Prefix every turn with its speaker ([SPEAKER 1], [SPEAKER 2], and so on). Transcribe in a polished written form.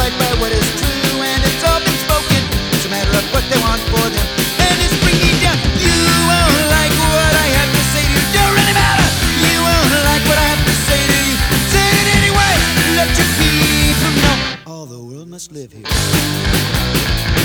[SPEAKER 1] abide by what is true, and it's all been spoken. It's a matter of what they want for them, and it's bringing down. You won't like what I have to say to you. Don't really matter. You won't like what I have to say to you. Say it anyway. Let your people know all the world must live here.